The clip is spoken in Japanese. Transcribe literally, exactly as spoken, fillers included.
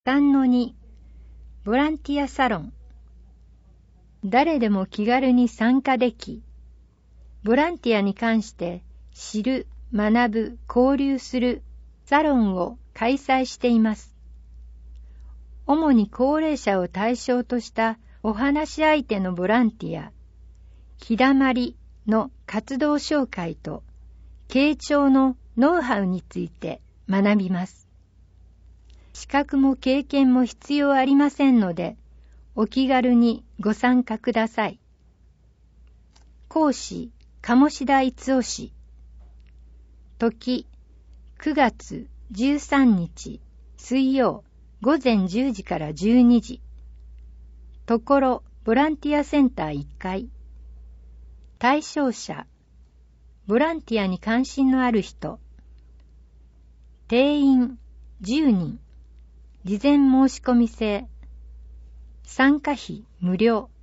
さんのに ボランティアサロン。誰でも気軽に参加でき、ボランティアに関して知る、学ぶ、交流するサロンを開催しています。主に高齢者を対象としたお話し相手のボランティア、日だまりの活動紹介と、傾聴のノウハウについて学びます。資格も経験も必要ありませんので、お気軽にご参加ください。講師、鴨志田逸夫氏。時、くがつじゅうさんにち水曜午前じゅうじからじゅうにじ。ところボランティアセンターいっかい。対象者、ボランティアに関心のある人。定員じゅうにん。事前申し込み制。参加費無料。